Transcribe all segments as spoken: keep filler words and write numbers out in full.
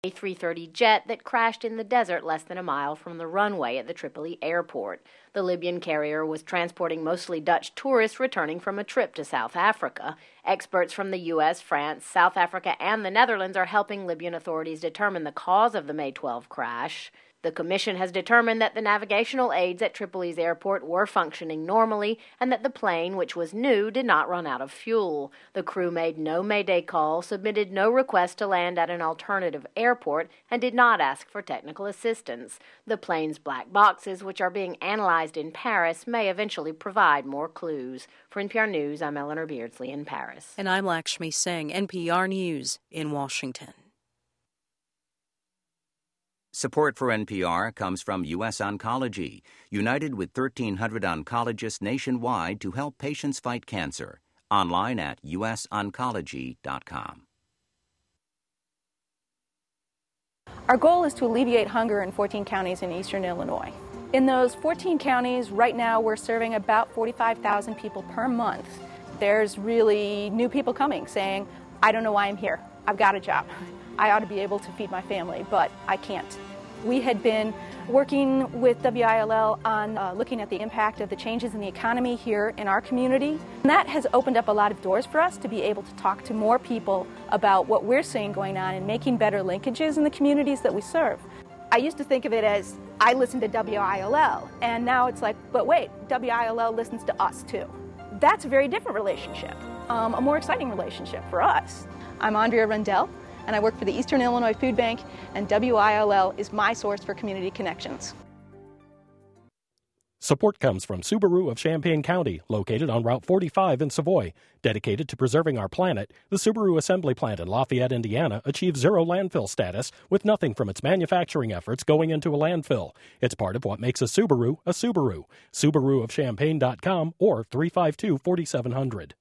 A three thirty jet that crashed in the desert less than a mile from the runway at the Tripoli airport. The Libyan carrier was transporting mostly Dutch tourists returning from a trip to South Africa. Experts from the U S, France, South Africa, and the Netherlands are helping Libyan authorities determine the cause of the May twelfth crash. The commission has determined that the navigational aids at Tripoli's airport were functioning normally and that the plane, which was new, did not run out of fuel. The crew made no Mayday call, submitted no request to land at an alternative airport, and did not ask for technical assistance. The plane's black boxes, which are being analyzed in Paris, may eventually provide more clues. For N P R News, I'm Eleanor Beardsley in Paris. And I'm Lakshmi Singh, N P R News in Washington. Support for N P R comes from U S Oncology, united with thirteen hundred oncologists nationwide to help patients fight cancer. Online at u s oncology dot com. Our goal is to alleviate hunger in fourteen counties in eastern Illinois. In those fourteen counties, right now we're serving about forty-five thousand people per month. There's really new people coming saying, I don't know why I'm here. I've got a job. I ought to be able to feed my family, but I can't. We had been working with W I L L on uh, looking at the impact of the changes in the economy here in our community. And that has opened up a lot of doors for us to be able to talk to more people about what we're seeing going on and making better linkages in the communities that we serve. I used to think of it as I listen to W I L L, and now it's like, but wait, W I L L listens to us too. That's a very different relationship, um, a more exciting relationship for us. I'm Andrea Rendell, and I work for the Eastern Illinois Food Bank, and W I L L is my source for community connections. Support comes from Subaru of Champaign County, located on Route forty-five in Savoy. Dedicated to preserving our planet, the Subaru assembly plant in Lafayette, Indiana, achieves zero landfill status with nothing from its manufacturing efforts going into a landfill. It's part of what makes a Subaru a Subaru. Subaru of Champaign dot com or three five two, four seven zero zero.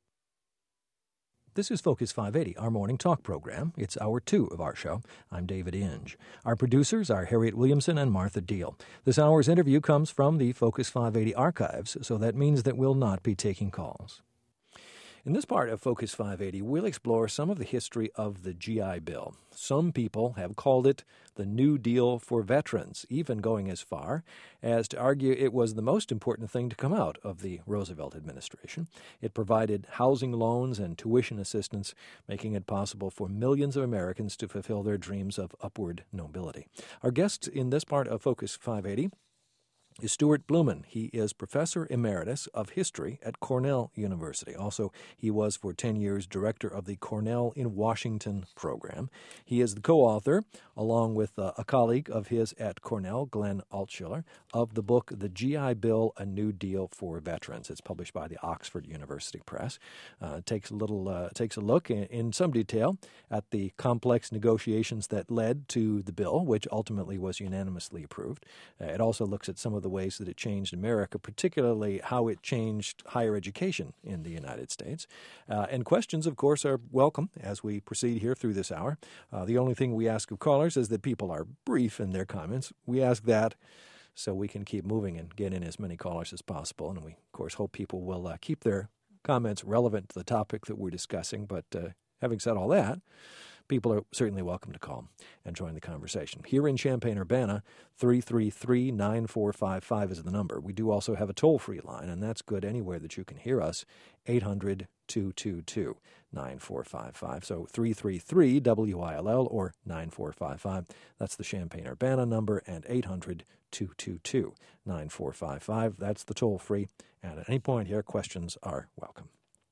This is Focus five eighty, our morning talk program. It's hour two of our show. I'm David Inge. Our producers are Harriet Williamson and Martha Deal. This hour's interview comes from the Focus five eighty archives, so that means that we'll not be taking calls. In this part of Focus five eighty, we'll explore some of the history of the G I Bill. Some people have called it the New Deal for veterans, even going as far as to argue it was the most important thing to come out of the Roosevelt administration. It provided housing loans and tuition assistance, making it possible for millions of Americans to fulfill their dreams of upward mobility. Our guest in this part of Focus five eighty is Stuart Blumen. He is Professor Emeritus of History at Cornell University. Also, he was for ten years Director of the Cornell in Washington program. He is the co-author, along with uh, a colleague of his at Cornell, Glenn Altshuler, of the book The G I Bill, A New Deal for Veterans. It's published by the Oxford University Press. Uh, it takes a little, uh, takes a look in, in some detail at the complex negotiations that led to the bill, which ultimately was unanimously approved. Uh, it also looks at some of the ways that it changed America, particularly how it changed higher education in the United States. Uh, and questions, of course, are welcome as we proceed here through this hour. Uh, the only thing we ask of callers is that people are brief in their comments. We ask that so we can keep moving and get in as many callers as possible. And we, of course, hope people will uh, keep their comments relevant to the topic that we're discussing. But uh, having said all that, people are certainly welcome to call and join the conversation. Here in Champaign-Urbana, three three three, nine four five five is the number. We do also have a toll-free line, and that's good anywhere that you can hear us, eight hundred, two two two, nine four five five. So three three three W I L L or nine four five five. That's the Champaign-Urbana number, and eight hundred, two two two, nine four five five. That's the toll-free, and at any point here, questions are welcome.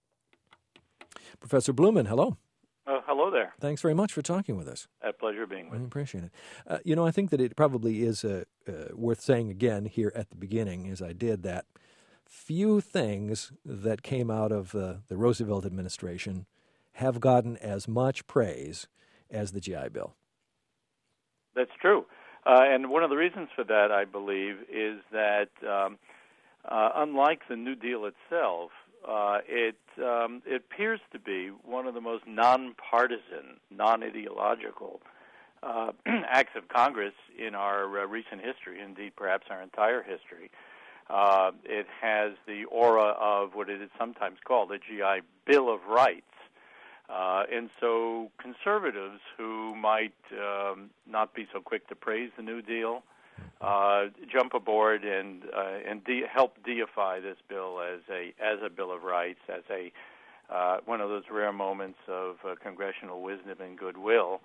Professor Blumen, hello. Uh, hello there. Thanks very much for talking with us. A pleasure being with you. I appreciate it. Uh, you know, I think that it probably is uh, uh, worth saying again here at the beginning, as I did, that few things that came out of uh, the Roosevelt administration have gotten as much praise as the G I Bill. That's true. Uh, and one of the reasons for that, I believe, is that um, uh, unlike the New Deal itself, Uh, it um, it appears to be one of the most nonpartisan, non-ideological uh, acts of Congress in our uh, recent history, indeed perhaps our entire history. Uh, it has the aura of what it is sometimes called a G I Bill of Rights, Uh, and so conservatives who might um, not be so quick to praise the New Deal uh, jump aboard and uh, and de- help deify this bill as a as a Bill of Rights, as a uh, one of those rare moments of uh, congressional wisdom and goodwill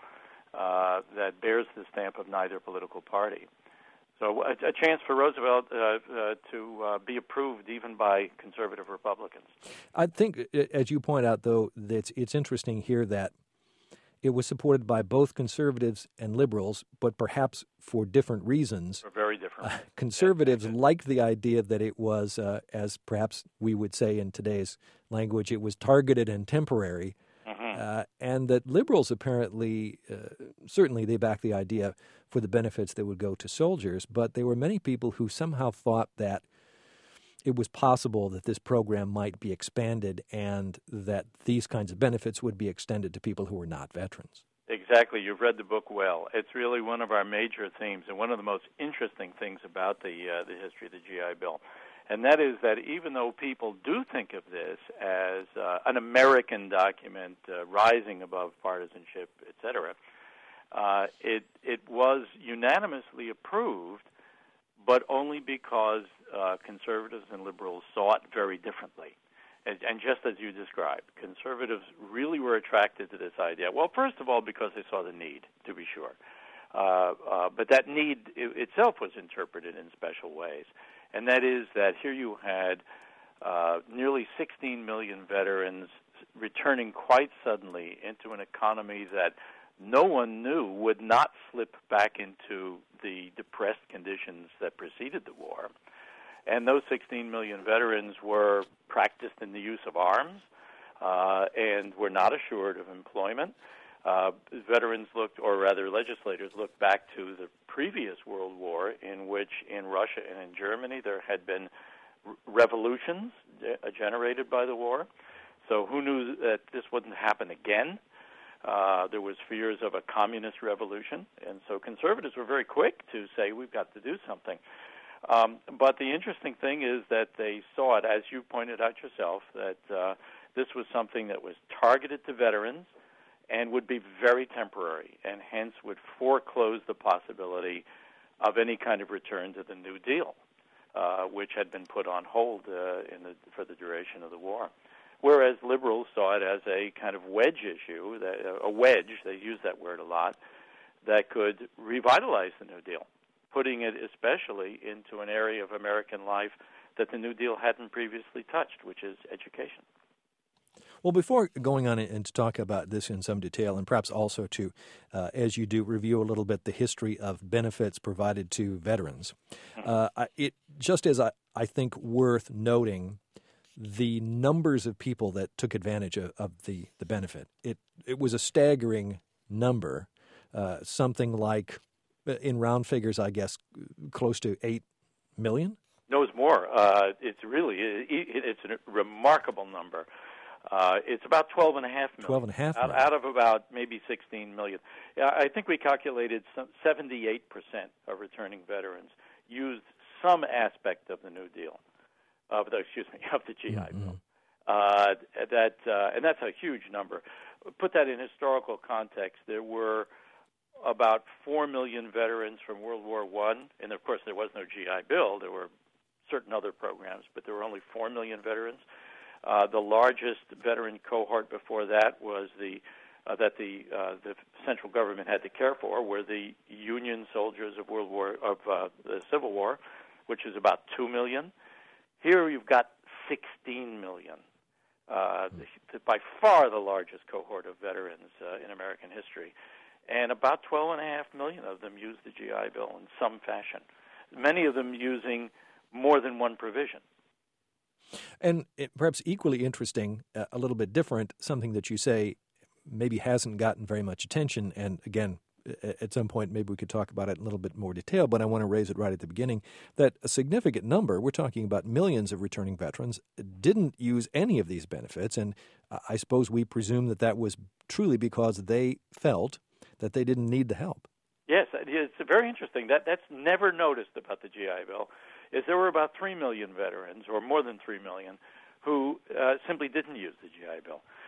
uh, that bears the stamp of neither political party. So a, a chance for Roosevelt uh, uh, to uh, be approved even by conservative Republicans. I think, as you point out, though, that it's, it's interesting here that it was supported by both conservatives and liberals, but perhaps for different reasons. For very different reasons. Uh, conservatives yes. liked the idea that it was, uh, as perhaps we would say in today's language, it was targeted and temporary. Mm-hmm. Uh, and that liberals apparently, uh, certainly they backed the idea for the benefits that would go to soldiers, but there were many people who somehow thought that it was possible that this program might be expanded and that these kinds of benefits would be extended to people who were not veterans. Exactly. You've read the book well. It's really one of our major themes and one of the most interesting things about the uh, the history of the G I Bill. And that is that even though people do think of this as uh, an American document uh, rising above partisanship, et cetera, uh, it, it was unanimously approved, but only because uh, conservatives and liberals saw it very differently. And, and just as you described, conservatives really were attracted to this idea. Well, first of all, because they saw the need, to be sure. Uh, uh, but that need it, itself was interpreted in special ways. And that is that here you had uh, nearly sixteen million veterans returning quite suddenly into an economy that no one knew would not slip back into the depressed conditions that preceded the war. And those sixteen million veterans were practiced in the use of arms uh, and were not assured of employment. Uh, veterans looked, or rather legislators looked back to the previous World War in which in Russia and in Germany there had been r- revolutions ge- generated by the war. So who knew that this wouldn't happen again? Uh, there was fears of a communist revolution, and so conservatives were very quick to say, we've got to do something. Um, but the interesting thing is that they saw it, as you pointed out yourself, that uh, this was something that was targeted to veterans and would be very temporary, and hence would foreclose the possibility of any kind of return to the New Deal, uh, which had been put on hold uh, in the, for the duration of the war. Whereas liberals saw it as a kind of wedge issue, that, a wedge, they use that word a lot, that could revitalize the New Deal, putting it especially into an area of American life that the New Deal hadn't previously touched, which is education. Well, before going on and to talk about this in some detail, and perhaps also to, uh, as you do, review a little bit the history of benefits provided to veterans, uh, it just as I, I think worth noting the numbers of people that took advantage of, of the, the benefit. It it was a staggering number, uh, something like, in round figures, I guess, close to eight million? No, it's more. Uh, it's really, it, it's a remarkable number. Uh, it's about twelve and a half million. twelve and a half out, out of about maybe sixteen million. Yeah, I think we calculated some seventy-eight percent of returning veterans used some aspect of the New Deal, of the, excuse me, of the G I mm-hmm. Bill. Uh, that, uh, and that's a huge number. Put that in historical context. There were about four million veterans from World War One, and of course there was no G I Bill. There were certain other programs, but there were only four million veterans. Uh, the largest veteran cohort before that was the uh, that the uh, the central government had to care for were the Union soldiers of World War of uh, the Civil War, which is about two million. Here you've got sixteen million, uh, the, by far the largest cohort of veterans uh, in American history, and about twelve and a half million of them used the G I Bill in some fashion. Many of them using more than one provision. And it, perhaps equally interesting, uh, a little bit different, something that you say maybe hasn't gotten very much attention, and again, at some point maybe we could talk about it in a little bit more detail, but I want to raise it right at the beginning, that a significant number, we're talking about millions of returning veterans, didn't use any of these benefits, and I suppose we presume that that was truly because they felt that they didn't need the help. Yes, it's very interesting. That That's never noticed about the G I Bill. Is there were about three million veterans, or more than three million, who uh, simply didn't use the G I Bill.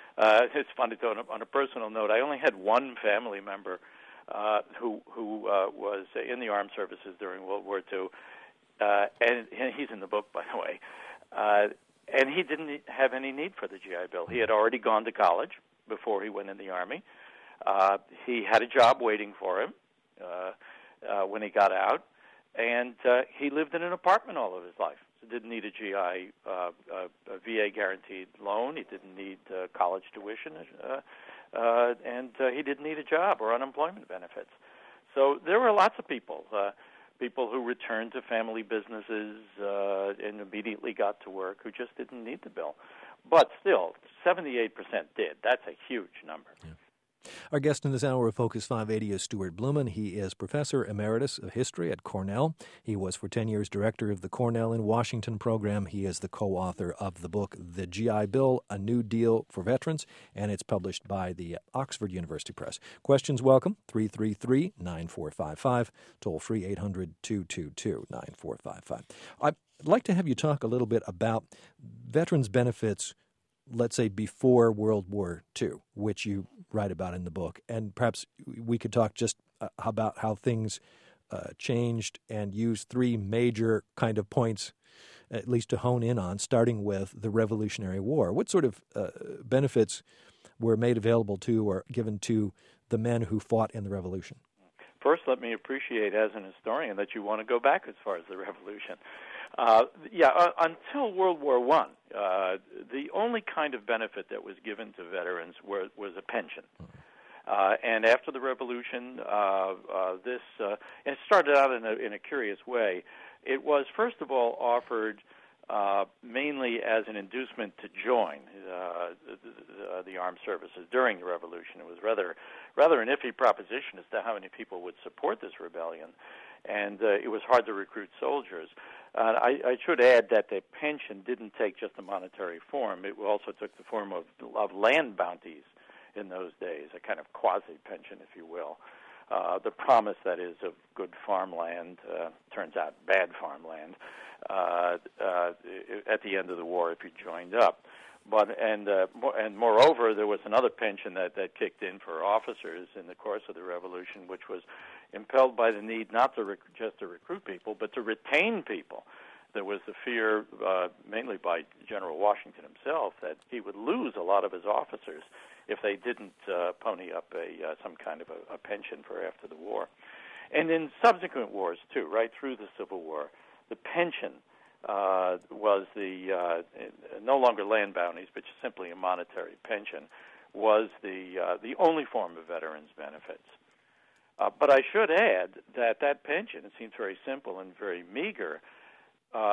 Uh, it's funny, though, on a, on a personal note, I only had one family member uh, who who uh, was in the armed services during World War Two, uh, and, and he's in the book, by the way, uh, and he didn't have any need for the G I Bill. He had already gone to college before he went in the Army. Uh, he had a job waiting for him uh, uh, when he got out, and uh, he lived in an apartment all of his life. He didn't need a G I, uh, uh, a V A guaranteed loan. He didn't need uh, college tuition, uh, uh, and uh, he didn't need a job or unemployment benefits. So there were lots of people, uh, people who returned to family businesses uh, and immediately got to work who just didn't need the bill. But still, seventy-eight percent did. That's a huge number. Yeah. Our guest in this hour of Focus five eighty is Stuart Blumen. He is Professor Emeritus of History at Cornell. He was for ten years Director of the Cornell in Washington program. He is the co-author of the book, The G I Bill, A New Deal for Veterans, and it's published by the Oxford University Press. Questions welcome, three three three, nine four five five, toll free eight hundred, two two two, nine four five five. I'd like to have you talk a little bit about veterans' benefits, let's say before World War Two, which you write about in the book, and perhaps we could talk just uh, about how things uh, changed and use three major kind of points, at least to hone in on, starting with the Revolutionary War. What sort of uh, benefits were made available to or given to the men who fought in the Revolution? First, let me appreciate as an historian that you want to go back as far as the Revolution. Uh, yeah, uh, until World War One, uh, the only kind of benefit that was given to veterans were, was a pension. Uh, and after the Revolution, uh, uh, this uh, and it started out in a, in a curious way. It was, first of all, offered uh, mainly as an inducement to join uh, the, the armed services during the Revolution. It was rather rather an iffy proposition as to how many people would support this rebellion, and uh, it was hard to recruit soldiers. Uh, I, I should add that the pension didn't take just a monetary form. It also took the form of, of land bounties in those days, a kind of quasi-pension, if you will. Uh, the promise, that is, of good farmland, uh, turns out bad farmland, uh, uh, at the end of the war if you joined up. But and uh, and moreover, there was another pension that, that kicked in for officers in the course of the Revolution, which was impelled by the need not to rec- just to recruit people, but to retain people. There was the fear, uh, mainly by General Washington himself, that he would lose a lot of his officers if they didn't uh, pony up a uh, some kind of a, a pension for after the war. And in subsequent wars, too, right through the Civil War, the pension uh, was the, uh, no longer land bounties, but simply a monetary pension, was the, uh, the only form of veterans' benefits. Uh, but I should add that that pension, it seems very simple and very meager, uh,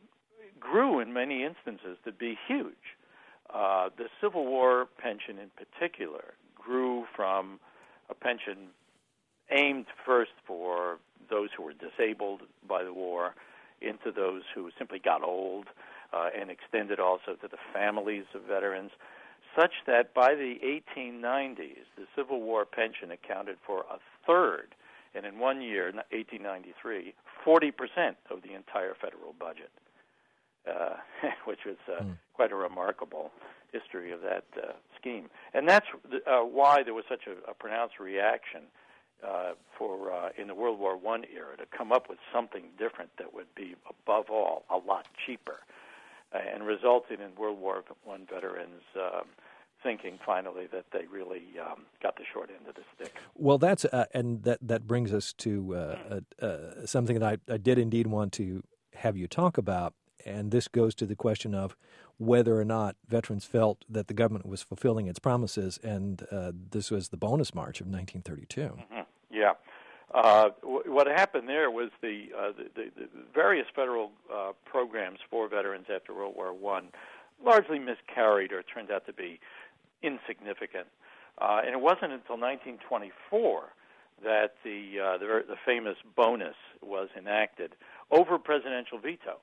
grew in many instances to be huge. Uh, the Civil War pension in particular grew from a pension aimed first for those who were disabled by the war into those who simply got old, uh, and extended also to the families of veterans, such that by the eighteen nineties, the Civil War pension accounted for a third, and in one year, eighteen ninety-three, forty percent of the entire federal budget, uh, which was uh, mm. quite a remarkable history of that uh, scheme. And that's uh, why there was such a, a pronounced reaction uh, for uh, in the World War One era to come up with something different that would be, above all, a lot cheaper, uh, and resulted in World War One veterans um, thinking finally that they really um, got the short end of the stick. Well, that's uh, and that that brings us to uh, uh, uh, something that I, I did indeed want to have you talk about, and this goes to the question of whether or not veterans felt that the government was fulfilling its promises, and uh, this was the Bonus March of nineteen thirty-two. Mm-hmm. Yeah. Uh, w- what happened there was the, uh, the, the, the various federal uh, programs for veterans after World War One largely miscarried or turned out to be insignificant. Uh, and it wasn't until nineteen twenty-four that the, uh, the the famous bonus was enacted over presidential veto.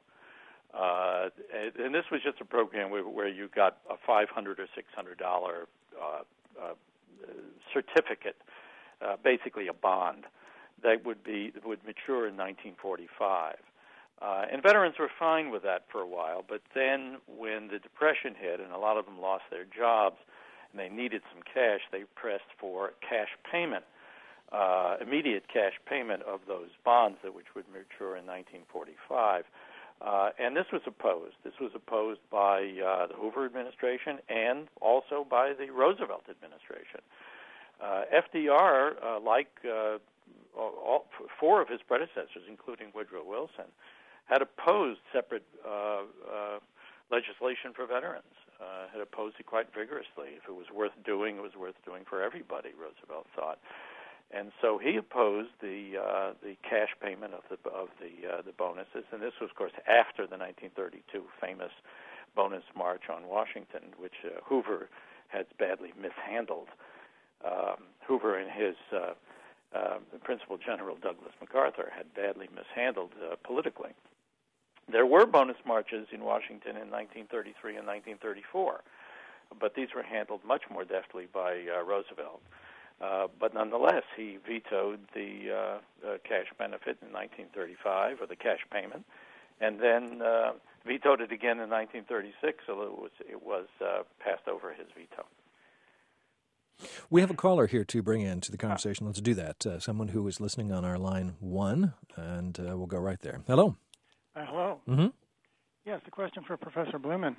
Uh, and this was just a program where, where you got a five hundred dollars or six hundred dollars uh, uh, certificate, uh, basically a bond, that would be would mature in nineteen forty-five. Uh, and veterans were fine with that for a while, but then when the Depression hit and a lot of them lost their jobs, and they needed some cash, they pressed for cash payment, uh, immediate cash payment of those bonds, that which would mature in nineteen forty-five. Uh, and this was opposed. This was opposed by uh, the Hoover administration and also by the Roosevelt administration. Uh, F D R, uh, like uh, all, four of his predecessors, including Woodrow Wilson, had opposed separate uh, uh, legislation for veterans, uh, had opposed it quite vigorously. If it was worth doing, it was worth doing for everybody, Roosevelt thought. And so he opposed the uh, the cash payment of the of the uh, the bonuses, and this was, of course, after the nineteen thirty-two famous bonus march on Washington, which uh, Hoover had badly mishandled. Um, Hoover and his uh, uh, Principal General Douglas MacArthur had badly mishandled uh, politically. There were bonus marches in Washington in nineteen thirty-three and nineteen thirty-four, but these were handled much more deftly by uh, Roosevelt. Uh, but nonetheless, he vetoed the uh, uh, cash benefit in nineteen thirty-five, or the cash payment, and then uh, vetoed it again in nineteen thirty-six, although it was, it was uh, passed over his veto. We have a caller here to bring into the conversation. Let's do that. Uh, someone who is listening on our line one, and uh, we'll go right there. Hello. Uh, hello. Mm-hmm. Yes, the question for Professor Blumen.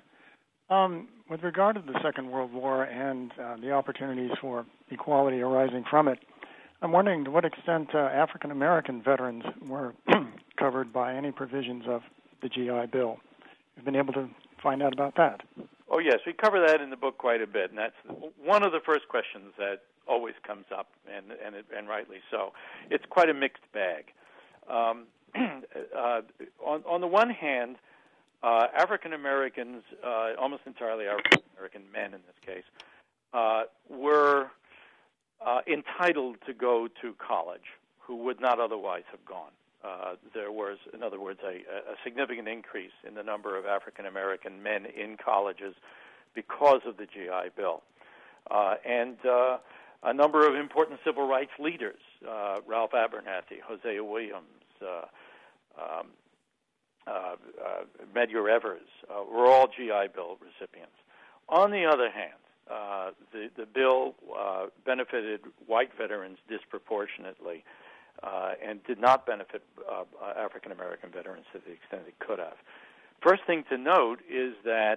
Um, with regard to the Second World War and uh, the opportunities for equality arising from it, I'm wondering to what extent uh, African American veterans were covered by any provisions of the G I Bill. You've been able to find out about that? Oh, yes, we cover that in the book quite a bit, and that's one of the first questions that always comes up, and and, it, and rightly so. It's quite a mixed bag. Um, uh, on, on the one hand, uh, African Americans, uh, almost entirely African American men in this case, uh, were uh, entitled to go to college who would not otherwise have gone. Uh, there was, in other words, a, a significant increase in the number of African American men in colleges because of the G I Bill. Uh, and uh, a number of important civil rights leaders, uh, Ralph Abernathy, Hosea Williams, uh, um, uh, uh, Medgar Evers, uh, were all G I Bill recipients. On the other hand, uh, the, the bill uh, benefited white veterans disproportionately, Uh, and did not benefit uh, African American veterans to the extent it could have. First thing to note is that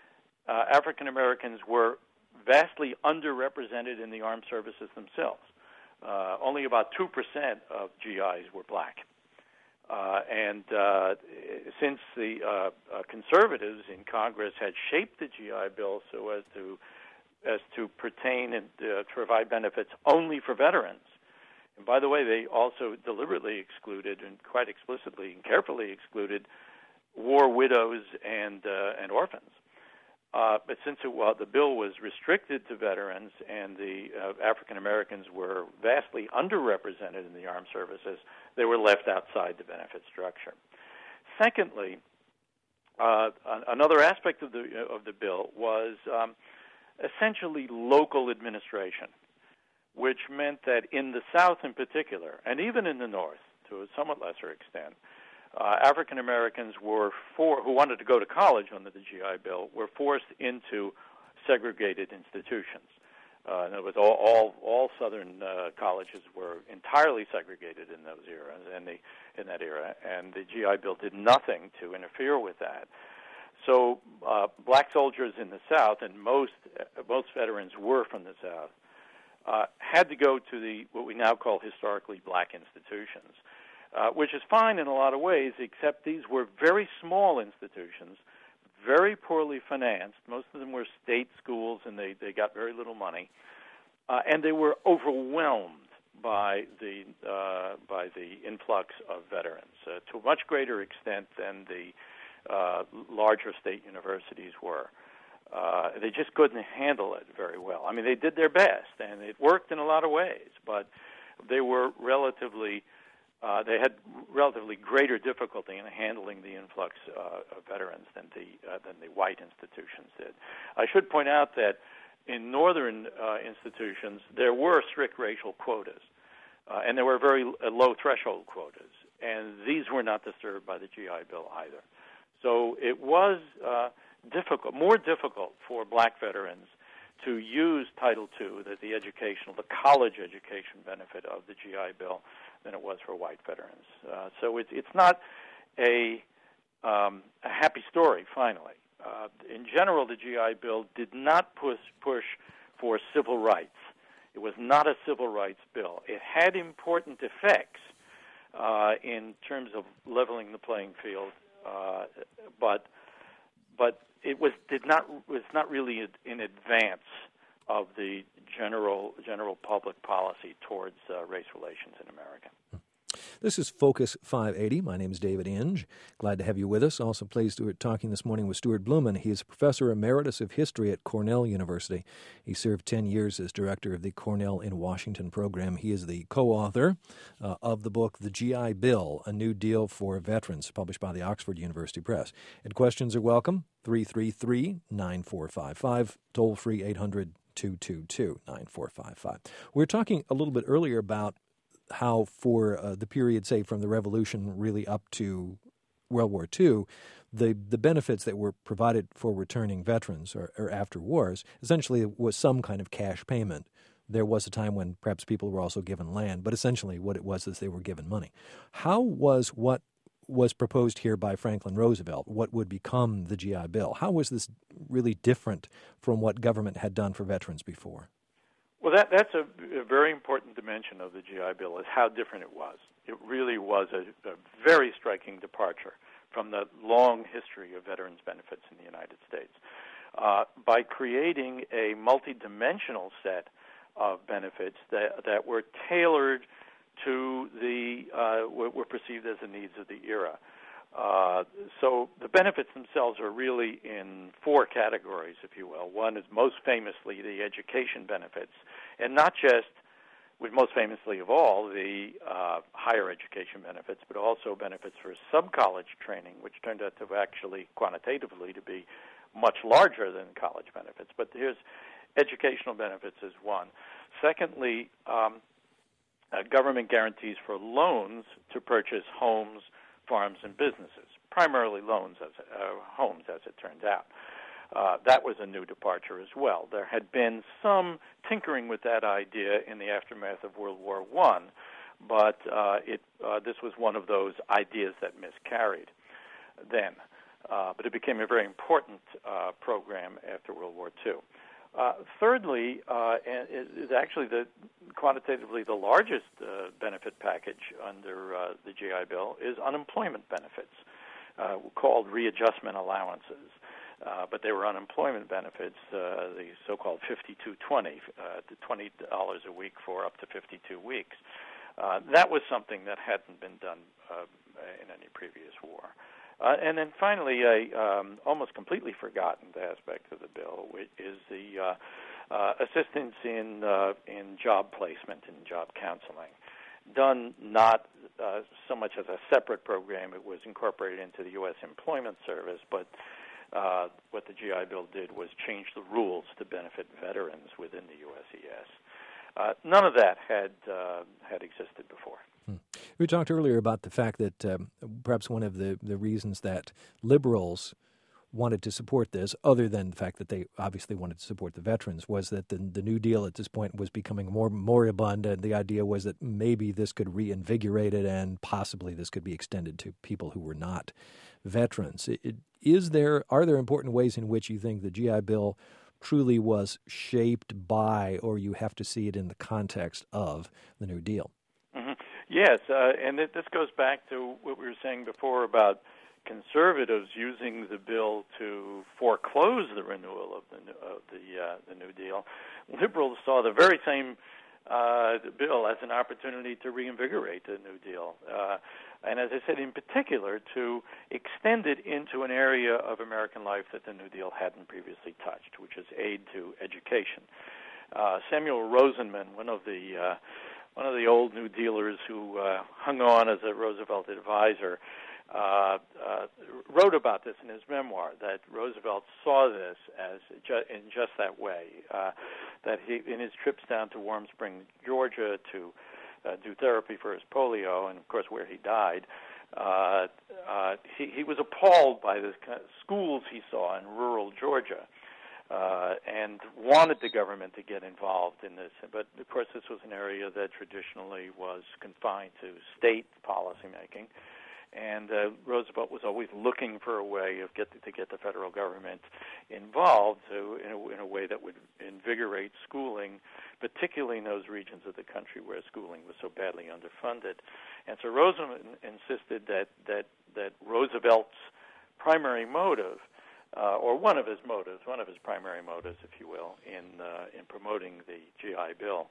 uh, African Americans were vastly underrepresented in the armed services themselves. Uh, only about two percent of G Is were black. Uh, and uh, since the uh, uh, conservatives in Congress had shaped the G I Bill so as to as to pertain and uh, provide benefits only for veterans. And by the way, they also deliberately excluded and quite explicitly and carefully excluded war widows and uh, and orphans. Uh, but since it, well, the bill was restricted to veterans and the uh, African Americans were vastly underrepresented in the armed services, they were left outside the benefit structure. Secondly, uh, another aspect of the of the bill was um, essentially local administration, which meant that in the South in particular, and even in the North to a somewhat lesser extent, uh, African Americans were for, who wanted to go to college under the G I Bill were forced into segregated institutions. Uh, in other words, all all, all Southern uh, colleges were entirely segregated in those eras, in the in that era, and the G I Bill did nothing to interfere with that. So, uh, black soldiers in the South, and most uh, most veterans were from the South, Uh, had to go to the what we now call historically black institutions, uh, which is fine in a lot of ways, except these were very small institutions, very poorly financed. Most of them were state schools, and they, they got very little money, uh, and they were overwhelmed by the uh, by the influx of veterans uh, to a much greater extent than the uh, larger state universities were. Uh, they just couldn't handle it very well. I mean, they did their best, and it worked in a lot of ways, but they were relatively, uh, they had relatively greater difficulty in handling the influx uh, of veterans than the uh, than the white institutions did. I should point out that in northern uh, institutions there were strict racial quotas, uh, and there were very low threshold quotas, and these were not disturbed by the G I Bill either. So it was Uh, difficult, more difficult for black veterans to use Title two, the, the educational, the college education benefit of the G I Bill, than it was for white veterans. Uh, so it's it's not a um, a happy story. Finally, uh, in general, the G I Bill did not push push for civil rights. It was not a civil rights bill. It had important effects uh, in terms of leveling the playing field, uh, but but it was did not was not really in advance of the general general public policy towards uh, race relations in America. This is Focus five eighty. My name is David Inge. Glad to have you with us. Also pleased to be talking this morning with Stuart Blumen. He is Professor Emeritus of History at Cornell University. He served ten years as director of the Cornell in Washington program. He is the co-author uh, of the book The G I Bill, A New Deal for Veterans, published by the Oxford University Press. And questions are welcome, three three three, nine four five five, toll-free eight hundred, two two two, nine four five five. We were talking a little bit earlier about how for uh, the period, say, from the Revolution really up to World War Two, the, the benefits that were provided for returning veterans or, or after wars essentially was some kind of cash payment. There was a time when perhaps people were also given land, but essentially what it was is they were given money. How was what was proposed here by Franklin Roosevelt, what would become the G I Bill, how was this really different from what government had done for veterans before? Well, that, that's a, a very important dimension of the G I Bill, is how different it was. It really was a, a very striking departure from the long history of veterans benefits in the United States. Uh, by creating a multidimensional set of benefits that, that were tailored to the, uh, were, were perceived as the needs of the era. Uh, so the benefits themselves are really in four categories, if you will. One is most famously the education benefits, and not just, with most famously of all, the uh, higher education benefits, but also benefits for sub-college training, which turned out to actually quantitatively to be much larger than college benefits. But here's educational benefits as one. Secondly, um, uh, government guarantees for loans to purchase homes, farms, and businesses, primarily loans, as uh, homes, as it turns out. Uh, that was a new departure as well. There had been some tinkering with that idea in the aftermath of World War One, but uh, it, uh, this was one of those ideas that miscarried then. Uh, but it became a very important uh, program after World War Two. Uh, thirdly, uh, is actually the quantitatively the largest uh, benefit package under uh, the G I Bill is unemployment benefits, uh, called readjustment allowances. Uh, but they were unemployment benefits, uh, the so-called fifty-two twenty, uh, the twenty dollars a week for up to fifty-two weeks. Uh, that was something that hadn't been done uh, in any previous war. Uh, and then finally, a um, almost completely forgotten aspect of the bill, which is the uh, uh, assistance in uh, in job placement and job counseling, done not uh, so much as a separate program. It was incorporated into the U S Employment Service, but uh, what the G I Bill did was change the rules to benefit veterans within the U S E S. Uh, none of that had uh, had existed before. Hmm. We talked earlier about the fact that um, perhaps one of the, the reasons that liberals wanted to support this, other than the fact that they obviously wanted to support the veterans, was that the, the New Deal at this point was becoming more moribund, and the idea was that maybe this could reinvigorate it and possibly this could be extended to people who were not veterans. It, it, is there, are there important ways in which you think the G I Bill truly was shaped by, or you have to see it in the context of, the New Deal? Mm-hmm. Yes, uh, and it, this goes back to what we were saying before about conservatives using the bill to foreclose the renewal of the of the uh, the New Deal. Liberals saw the very same uh, bill as an opportunity to reinvigorate the New Deal, uh, and as I said, in particular, to extend it into an area of American life that the New Deal hadn't previously touched, which is aid to education. Uh, Samuel Rosenman, one of the uh, one of the old New Dealers who uh, hung on as a Roosevelt advisor, uh, uh, wrote about this in his memoir, that Roosevelt saw this as ju- in just that way, uh, that he, in his trips down to Warm Springs, Georgia, to uh, do therapy for his polio, and of course where he died, uh, uh, he, he was appalled by the kind of schools he saw in rural Georgia. uh, and wanted the government to get involved in this. But, of course, this was an area that traditionally was confined to state policymaking. And uh, Roosevelt was always looking for a way of get to get the federal government involved to, in, a, in a way that would invigorate schooling, particularly in those regions of the country where schooling was so badly underfunded. And so Roosevelt insisted that that, that Roosevelt's primary motive, uh, or one of his motives, one of his primary motives, if you will, in uh, in promoting the G I Bill,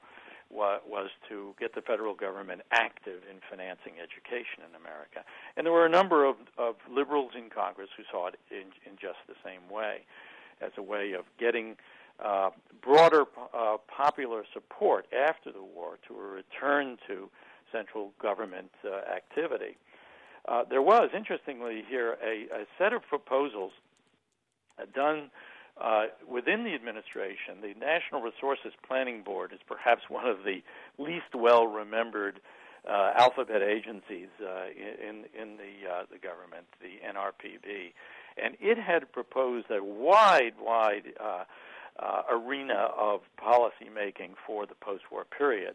was to get the federal government active in financing education in America. And there were a number of, of liberals in Congress who saw it in, in just the same way, as a way of getting uh, broader uh, popular support after the war to a return to central government uh, activity. Uh, there was, interestingly here, a, a set of proposals uh, done Uh, within the administration. The National Resources Planning Board is perhaps one of the least well-remembered uh, alphabet agencies uh, in in the uh, the government, the N R P B, and it had proposed a wide, wide uh, uh, arena of policy making for the post-war period.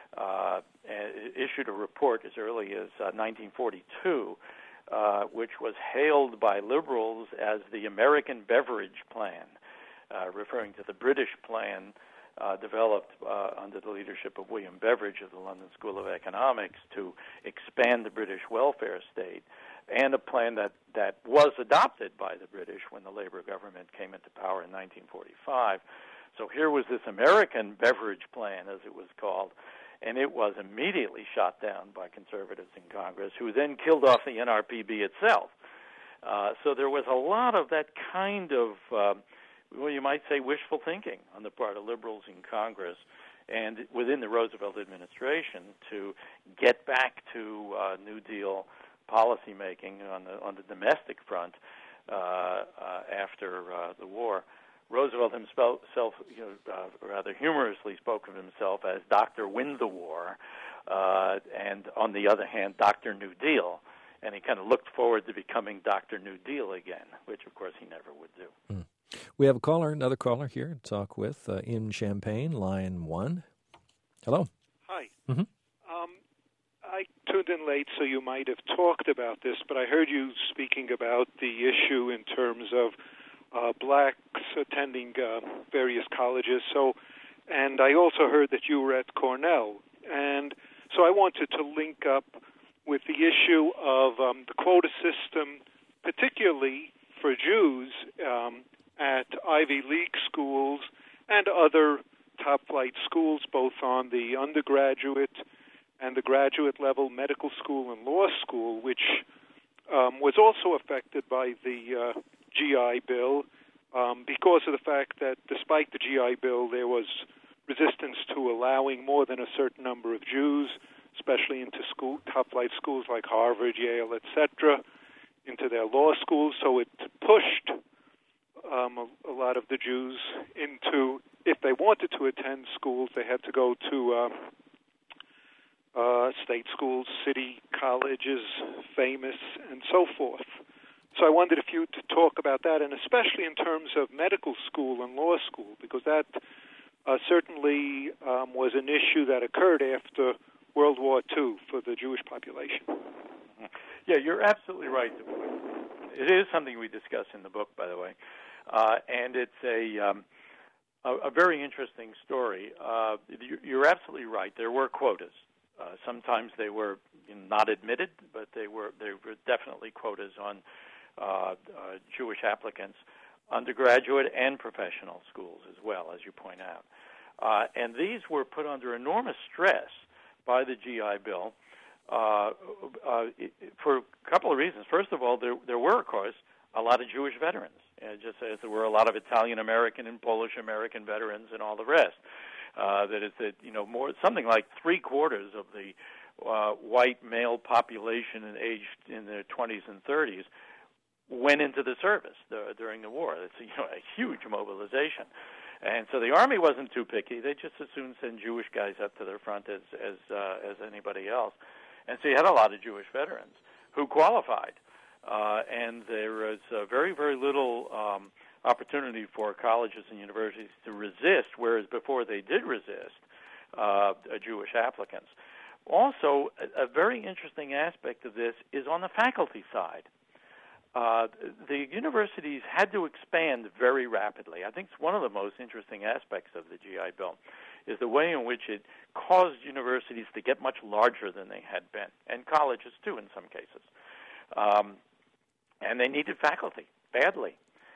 Uh, and it issued a report as early as uh, nineteen forty-two. Uh, which was hailed by liberals as the American Beveridge Plan, uh, referring to the British plan uh, developed uh, under the leadership of William Beveridge of the London School of Economics to expand the British welfare state, and a plan that, that was adopted by the British when the Labour government came into power in nineteen forty-five. So here was this American Beveridge Plan, as it was called, and it was immediately shot down by conservatives in Congress, who then killed off the N R P B itself. Uh, so there was a lot of that kind of, uh, well, you might say, wishful thinking on the part of liberals in Congress and within the Roosevelt administration to get back to uh, New Deal policymaking on the on the domestic front uh, uh, after uh, the war. Roosevelt himself, you know, uh, rather humorously spoke of himself as Doctor Win the War, uh, and on the other hand, Doctor New Deal. And he kind of looked forward to becoming Doctor New Deal again, which, of course, he never would do. Mm. We have a caller, another caller here to talk with uh, in Champaign, line one. Hello. Hi. Mm-hmm. Um, I tuned in late, so you might have talked about this, but I heard you speaking about the issue in terms of Uh, blacks attending uh, various colleges. So, and I also heard that you were at Cornell, and so I wanted to link up with the issue of um, the quota system, particularly for Jews um, at Ivy League schools and other top-flight schools, both on the undergraduate and the graduate level, medical school and law school, which um, was also affected by the uh, G I Bill, um, because of the fact that despite the G I Bill, there was resistance to allowing more than a certain number of Jews, especially into school, top-flight schools like Harvard, Yale, et cetera, into their law schools. So it pushed um, a, a lot of the Jews into, if they wanted to attend schools, they had to go to uh, uh, state schools, city colleges, famous, and so forth. So I wondered if you to talk about that, and especially in terms of medical school and law school, because that uh, certainly um, was an issue that occurred after World War Two for the Jewish population. Yeah, you're absolutely right. It is something we discuss in the book, by the way, uh, and it's a, um, a a very interesting story. Uh, you're absolutely right. There were quotas. Uh, sometimes they were not admitted, but they were they were definitely quotas on Uh, uh, Jewish applicants, undergraduate and professional schools as well, as you point out. Uh, and these were put under enormous stress by the G I Bill uh, uh, for a couple of reasons. First of all, there, there were, of course, a lot of Jewish veterans, uh, just as there were a lot of Italian-American and Polish-American veterans and all the rest. Uh, that is that, you know, more something like three-quarters of the uh, white male population aged in their twenties and thirties went into the service the, during the war. It's you know, a huge mobilization. And so the Army wasn't too picky. They just as soon send Jewish guys up to their front as as, uh, as anybody else. And so you had a lot of Jewish veterans who qualified. Uh, and there was uh, very, very little um, opportunity for colleges and universities to resist, whereas before they did resist uh, Jewish applicants. Also, a, a very interesting aspect of this is on the faculty side. Uh, the universities had to expand very rapidly. I think it's one of the most interesting aspects of the G I Bill is the way in which it caused universities to get much larger than they had been, and colleges too in some cases. Um, and they needed faculty badly.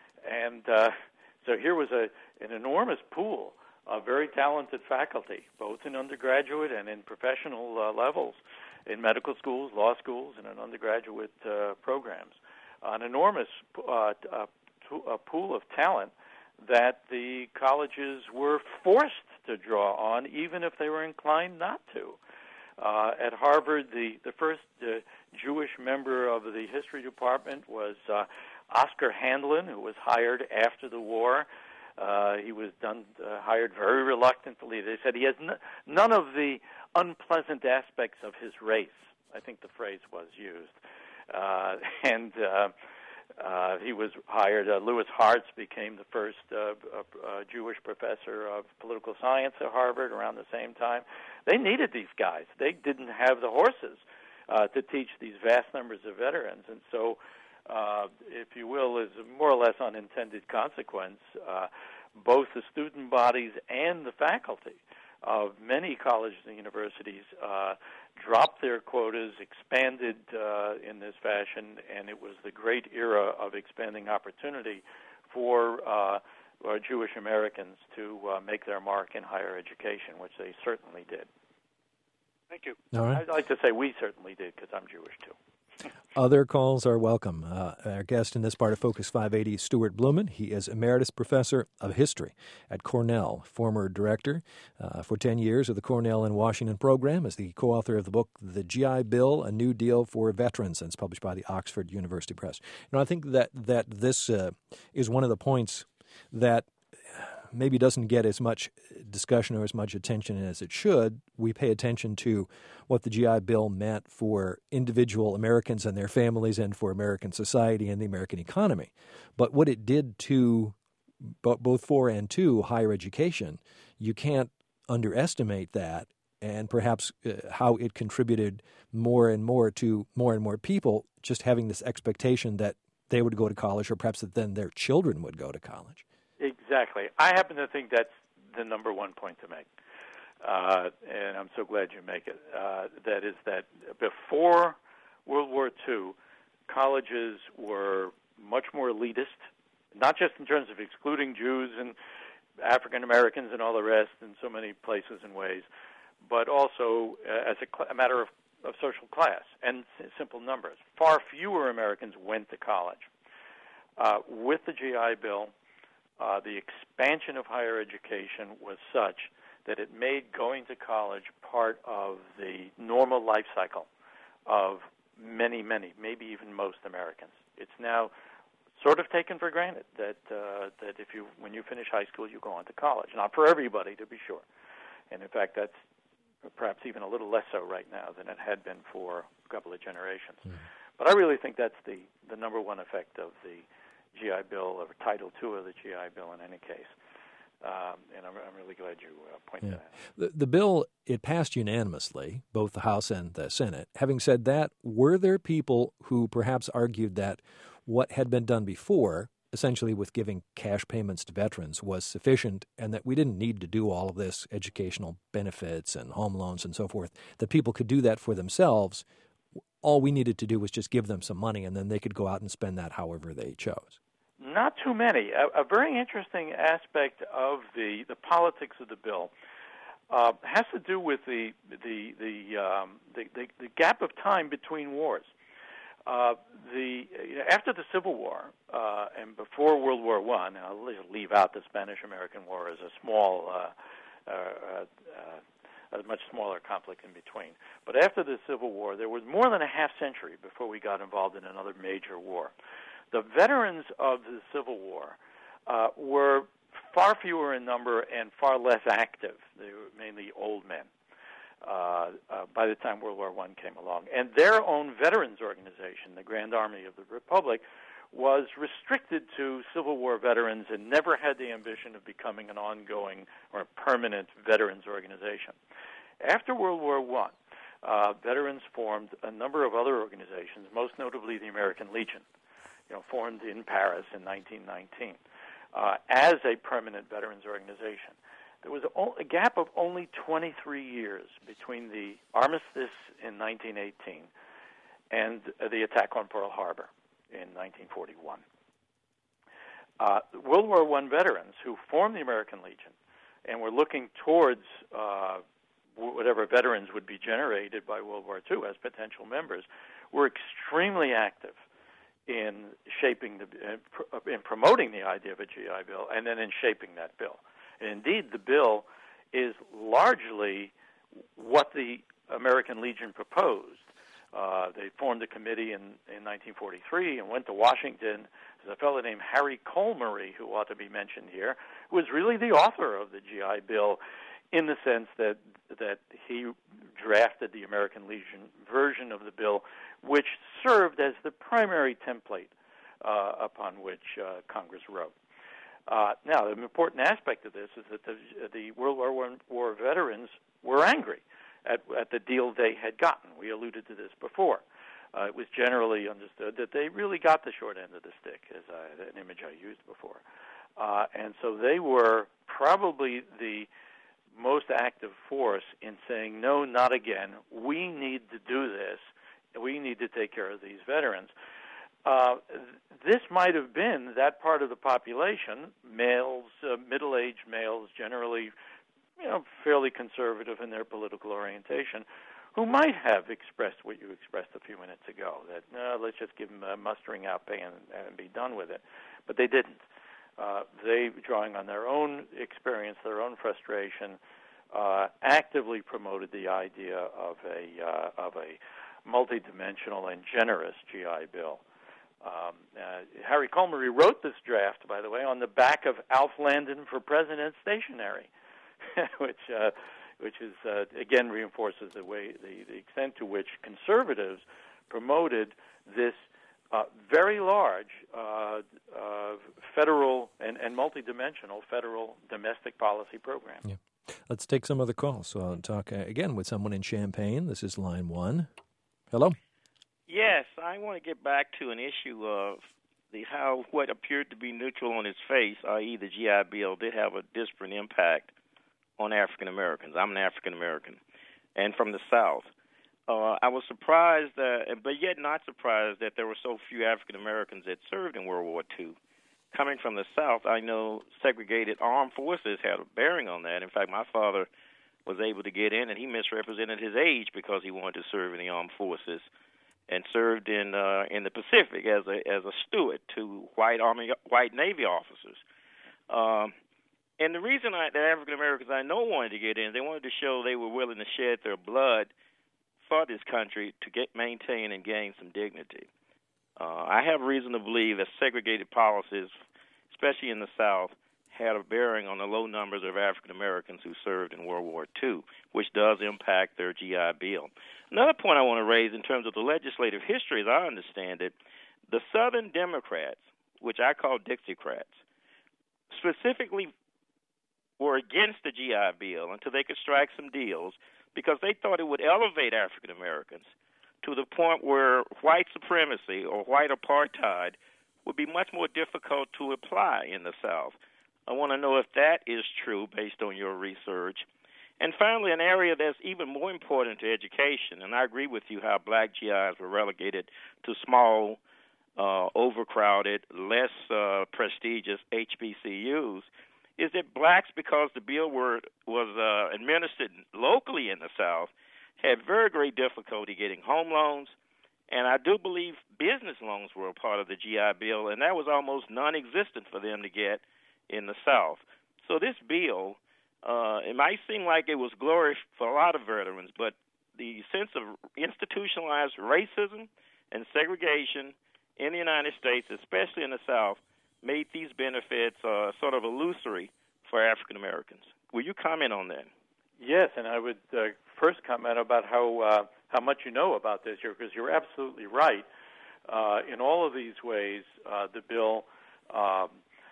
And uh, so here was a, an enormous pool of very talented faculty, both in undergraduate and in professional uh, levels, in medical schools, law schools, and in undergraduate uh, programs. An enormous uh, uh, a pool of talent that the colleges were forced to draw on, even if they were inclined not to. Uh, at Harvard, the, the first uh, Jewish member of the history department was uh, Oscar Handlin, who was hired after the war. Uh, he was done, uh, hired very reluctantly. They said he has n- none of the unpleasant aspects of his race. I think the phrase was used. Uh, and uh, uh, he was hired. Uh, Louis Hartz became the first uh, uh, uh, Jewish professor of political science at Harvard around the same time. They needed these guys. They didn't have the horses uh, to teach these vast numbers of veterans. And so, uh, if you will, as a more or less unintended consequence, uh, both the student bodies and the faculty of many colleges and universities uh, dropped their quotas, expanded uh, in this fashion, and it was the great era of expanding opportunity for uh, uh, Jewish Americans to uh, make their mark in higher education, which they certainly did. Thank you. All right. I'd like to say we certainly did, because I'm Jewish, too. Other calls are welcome. Uh, our guest in this part of Focus five eighty is Stuart Blumen. He is Emeritus Professor of History at Cornell, former director uh, for ten years of the Cornell in Washington program, is the co-author of the book The G I Bill, A New Deal for Veterans, and it's published by the Oxford University Press. You know, I think that, that this uh, is one of the points that maybe doesn't get as much discussion or as much attention as it should. We pay attention to what the G I Bill meant for individual Americans and their families and for American society and the American economy. But what it did to both for and to higher education, you can't underestimate that, and perhaps uh, how it contributed more and more to more and more people just having this expectation that they would go to college, or perhaps that then their children would go to college. Exactly. I happen to think that's the number one point to make, uh, and I'm so glad you make it. Uh, that is that before World War Two, colleges were much more elitist, not just in terms of excluding Jews and African Americans and all the rest in so many places and ways, but also uh, as a, cl- a matter of, of social class and s- simple numbers. Far fewer Americans went to college. Uh, with the G I Bill, Uh, the expansion of higher education was such that it made going to college part of the normal life cycle of many, many, maybe even most Americans. It's now sort of taken for granted that uh, that if you, when you finish high school, you go on to college. Not for everybody, to be sure. And in fact, that's perhaps even a little less so right now than it had been for a couple of generations. Mm. But I really think that's the, the number one effect of the G I Bill, or Title two of the G I Bill in any case. Um, and I'm, I'm really glad you uh, pointed yeah. that out. The, the bill, it passed unanimously, both the House and the Senate. Having said that, were there people who perhaps argued that what had been done before, essentially with giving cash payments to veterans, was sufficient, and that we didn't need to do all of this educational benefits and home loans and so forth, that people could do that for themselves? All we needed to do was just give them some money, and then they could go out and spend that however they chose. Not too many. A, a very interesting aspect of the, the politics of the bill uh, has to do with the the the, um, the the the gap of time between wars. Uh, the you know, after the Civil War uh, and before World War One, I'll leave out the Spanish-American War as a small. Uh, uh, uh, a much smaller conflict in between. But after the Civil War, there was more than a half century before we got involved in another major war. The veterans of the Civil War uh, were far fewer in number and far less active. They were mainly old men uh, uh, by the time World War One came along. And their own veterans organization, the Grand Army of the Republic, was restricted to Civil War veterans and never had the ambition of becoming an ongoing or a permanent veterans organization. After World War One, uh, veterans formed a number of other organizations, most notably the American Legion, you know, formed in Paris in nineteen nineteen uh, as a permanent veterans organization. There was a, a gap of only twenty-three years between the armistice in nineteen eighteen and uh, the attack on Pearl Harbor in nineteen forty-one. Uh, World War One veterans who formed the American Legion and were looking towards uh, whatever veterans would be generated by World War Two as potential members were extremely active in shaping the, in promoting the idea of a G I Bill and then in shaping that bill. And indeed, the bill is largely what the American Legion proposed. Uh, they formed a committee in, in nineteen forty-three and went to Washington. There's a fellow named Harry Colmery, who ought to be mentioned here, who was really the author of the G I Bill in the sense that that he drafted the American Legion version of the bill, which served as the primary template uh, upon which uh, Congress wrote. Uh, now, the important aspect of this is that the, the World War One war veterans were angry at, at the deal they had gotten. We alluded to this before. Uh, it was generally understood that they really got the short end of the stick, as I, an image I used before. Uh, and so they were probably the most active force in saying, no, not again. We need to do this. We need to take care of these veterans. Uh, this might have been that part of the population, males, uh, middle-aged males, generally, you know, fairly conservative in their political orientation, who might have expressed what you expressed a few minutes ago, that, no, let's just give them a mustering out pay and, and be done with it. But they didn't. Uh, they, drawing on their own experience, their own frustration, uh, actively promoted the idea of a uh, of a multidimensional and generous G I Bill. Um, uh, Harry Colmery wrote this draft, by the way, on the back of Alf Landon for President stationery, which uh, which is uh, again reinforces the way the, the extent to which conservatives promoted this uh, very large uh, uh, federal and, and multidimensional federal domestic policy program. Yeah. Let's take some other calls. So I'll talk uh, again with someone in Champaign. This is line one. Hello. Yes, I want to get back to an issue of the how what appeared to be neutral on its face, that is the G I Bill, did have a disparate impact on African Americans. I'm an African American, and from the South. Uh, I was surprised, that, but yet not surprised, that there were so few African Americans that served in World War Two. Coming from the South, I know segregated armed forces had a bearing on that. In fact, my father was able to get in, and he misrepresented his age because he wanted to serve in the armed forces, and served in uh, in the Pacific as a as a steward to white Army, white Navy officers. Um, and the reason I, that African Americans I know wanted to get in, they wanted to show they were willing to shed their blood for this country to get maintain and gain some dignity. Uh, I have reason to believe that segregated policies, especially in the South, had a bearing on the low numbers of African Americans who served in World War Two, which does impact their G I Bill. Another point I want to raise in terms of the legislative history, as I understand it, the Southern Democrats, which I call Dixiecrats, specifically were against the G I Bill until they could strike some deals because they thought it would elevate African Americans to the point where white supremacy or white apartheid would be much more difficult to apply in the South. I want to know if that is true based on your research. And finally, an area that's even more important to education, and I agree with you how black G Is were relegated to small, uh, overcrowded, less uh, prestigious H B C Us, is that blacks, because the bill were, was uh, administered locally in the South, had very great difficulty getting home loans, and I do believe business loans were a part of the G I Bill, and that was almost non-existent for them to get in the South. So this bill, uh, it might seem like it was glory for a lot of veterans, but the sense of institutionalized racism and segregation in the United States, especially in the South, made these benefits uh, sort of illusory for African Americans. Will you comment on that? Yes, and I would uh, first comment about how uh, how much you know about this, because you're absolutely right Uh, in all of these ways, uh, the bill uh,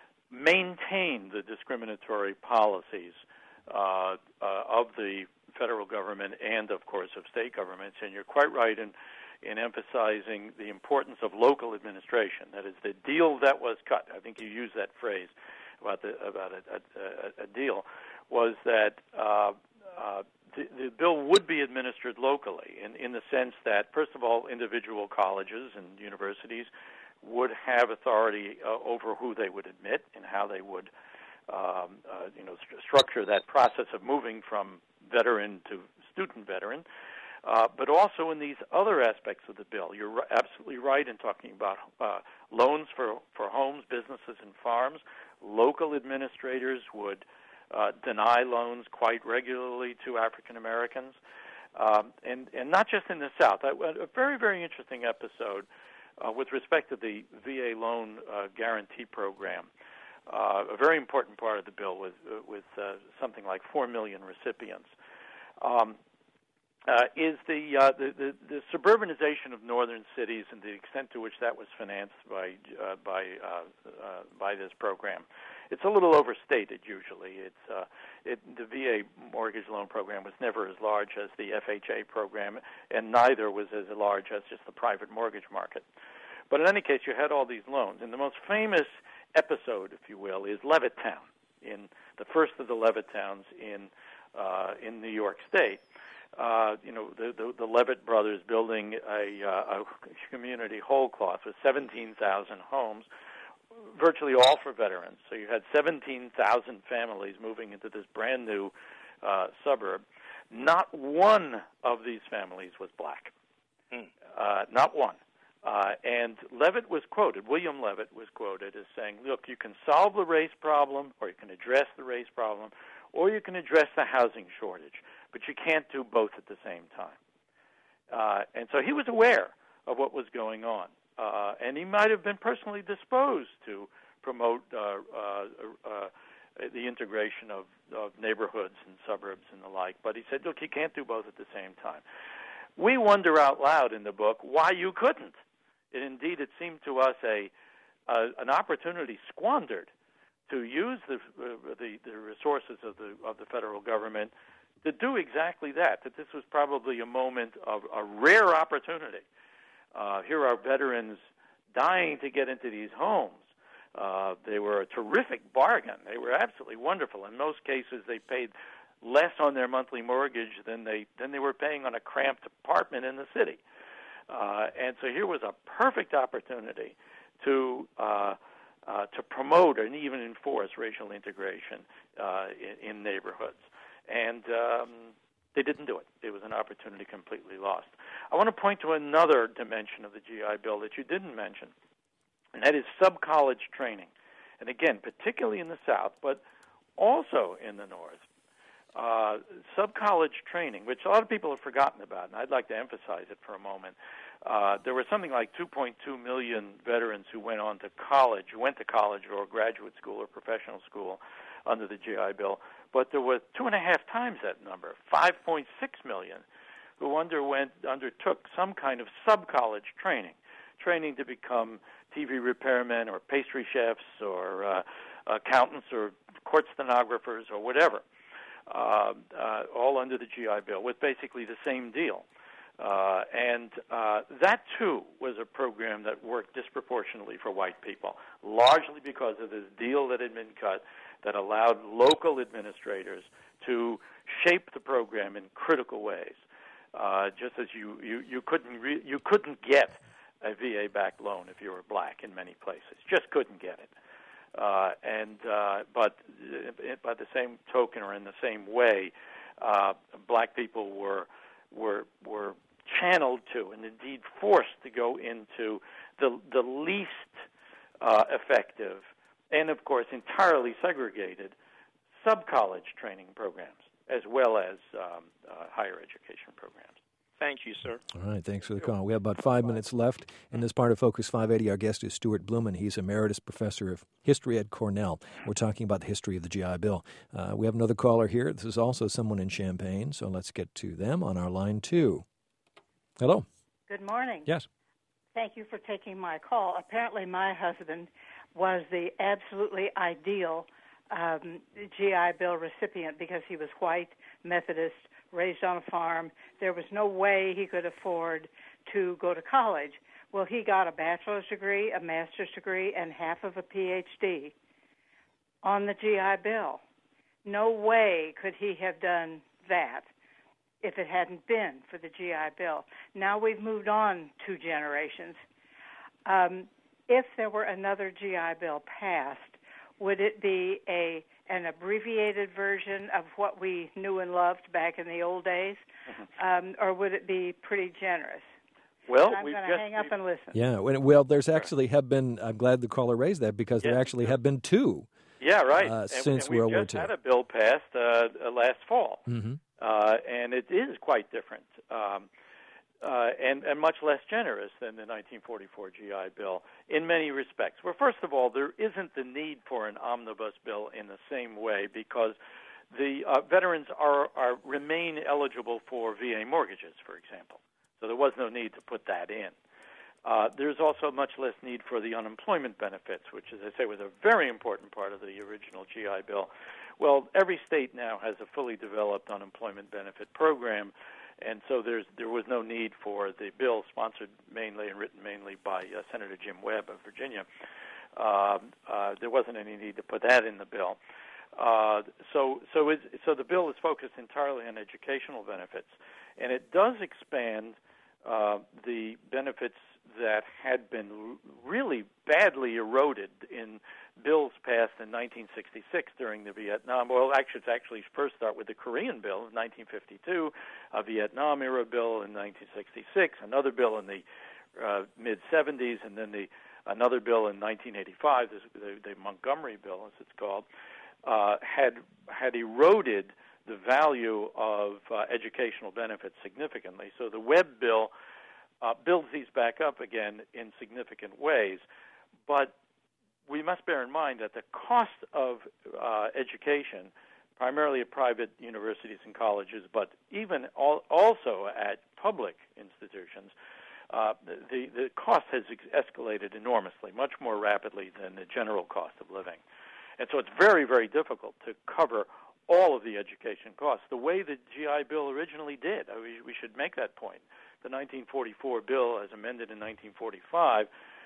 maintained the discriminatory policies uh, uh, of the federal government and, of course, of state governments. And you're quite right in, in emphasizing the importance of local administration. That is, the deal that was cut. I think you used that phrase about the about a, a, a deal. Was that uh, uh, the, the bill would be administered locally in, in the sense that, first of all, individual colleges and universities would have authority uh, over who they would admit and how they would, um, uh, you know, st- structure that process of moving from veteran to student veteran. Uh, but also in these other aspects of the bill, you're r- absolutely right in talking about uh, loans for, for homes, businesses, and farms. Local administrators would uh, deny loans quite regularly to African Americans, um, and, and not just in the South. I, a very, very interesting episode uh, with respect to the V A loan uh, guarantee program. Uh, a very important part of the bill with, uh, with uh, something like four million recipients. Um, Uh, is the, uh, the, the the suburbanization of northern cities and the extent to which that was financed by uh, by uh, uh, by this program. It's a little overstated usually. It's uh, it, the V A mortgage loan program was never as large as the F H A program, and neither was as large as just the private mortgage market. But in any case, you had all these loans, and the most famous episode, if you will, is Levittown, in the first of the Levittowns in uh, in New York State. Uh, you know, the, the, the Levitt brothers building a, uh, a community whole cloth with seventeen thousand homes, virtually all for veterans. So you had seventeen thousand families moving into this brand new uh, suburb. Not one of these families was black. Mm. Uh, not one. Uh, and Levitt was quoted, William Levitt was quoted as saying, look, you can solve the race problem, or you can address the race problem, or you can address the housing shortage, but you can't do both at the same time. Uh, and so he was aware of what was going on, uh, and he might have been personally disposed to promote uh, uh, uh, the integration of, of neighborhoods and suburbs and the like, but he said, look, you can't do both at the same time. We wonder out loud in the book why you couldn't. And indeed, it seemed to us a, a an opportunity squandered to use the, uh, the the resources of the of the federal government to do exactly that. That this was probably a moment of a rare opportunity. Uh, here are veterans dying to get into these homes. Uh, they were a terrific bargain. They were absolutely wonderful. In most cases, they paid less on their monthly mortgage than they than they were paying on a cramped apartment in the city. Uh, and so here was a perfect opportunity to uh, uh, to promote and even enforce racial integration uh, in, in neighborhoods. And um, they didn't do it. It was an opportunity completely lost. I want to point to another dimension of the G I Bill that you didn't mention, and that is sub-college training. And again, particularly in the South, but also in the North. Uh, sub-college training, which a lot of people have forgotten about, and I'd like to emphasize it for a moment. Uh, there were something like two point two million veterans who went on to college, who went to college or graduate school or professional school under the G I Bill, but there were two and a half times that number, five point six million, who underwent, undertook some kind of sub-college training, training to become T V repairmen or pastry chefs or uh, accountants or court stenographers or whatever. Uh, uh, all under the G I Bill, with basically the same deal. Uh, and uh, that, too, was a program that worked disproportionately for white people, largely because of this deal that had been cut that allowed local administrators to shape the program in critical ways, uh, just as you, you, you, couldn't re- you couldn't get a V A-backed loan if you were black in many places. Just couldn't get it. Uh, and uh, but uh, by the same token, or in the same way, uh, black people were were were channeled to, and indeed forced to go into the the least uh, effective, and of course entirely segregated, sub-college training programs, as well as um, uh, higher education programs. Thank you, sir. All right, thanks for the call. We have about five minutes left. In this part of Focus five eighty, our guest is Stuart Blumen. He's Emeritus Professor of History at Cornell. We're talking about the history of the G I Bill. Uh, we have another caller here. This is also someone in Champaign, so let's get to them on our line two. Hello. Good morning. Yes. Thank you for taking my call. Apparently my husband was the absolutely ideal um, G I Bill recipient because he was white, Methodist, raised on a farm. There was no way he could afford to go to college. Well, he got a bachelor's degree, a master's degree, and half of a P H D on the G I Bill. No way could he have done that if it hadn't been for the G I Bill. Now we've moved on two generations. Um, if there were another G I Bill passed, would it be a an abbreviated version of what we knew and loved back in the old days, mm-hmm. um, or would it be pretty generous? Well, and I'm going to hang up and listen. Yeah, well, there's actually have been, I'm glad the caller raised that, because yeah. there actually have been two. Yeah, right. Uh, and, since and World War Two. We just had a bill passed uh, last fall, mm-hmm. uh, and it is quite different, um, uh, and, and much less generous than the nineteen forty-four G I Bill in many respects. Well, first of all, there isn't the need for an omnibus bill in the same way because the uh, veterans are, are remain eligible for V A mortgages, for example. So there was no need to put that in. Uh, there's also much less need for the unemployment benefits, which, as I say, was a very important part of the original G I Bill. Well, every state now has a fully developed unemployment benefit program, and so there's there was no need for the bill, sponsored mainly and written mainly by uh, Senator Jim Webb of Virginia. Uh, uh, there wasn't any need to put that in the bill. Uh, so, so, it's, so the bill is focused entirely on educational benefits, and it does expand uh, the benefits that had been really badly eroded in bills passed in nineteen sixty-six during the Vietnam. Well, actually, it's actually first start with the Korean Bill of nineteen fifty-two, a Vietnam-era bill in nineteen sixty-six, another bill in the uh, mid seventies, and then the another bill in nineteen eighty-five, the, the, the Montgomery Bill, as it's called, uh, had had eroded the value of uh, educational benefits significantly. So the Webb Bill Uh, builds these back up again in significant ways. But we must bear in mind that the cost of uh, education, primarily at private universities and colleges, but even al- also at public institutions, uh, the, the cost has ex- escalated enormously, much more rapidly than the general cost of living. And so it's very, very difficult to cover all of the education costs the way the G I Bill originally did. I mean, we should make that point. The nineteen forty-four bill, as amended in nineteen forty-five,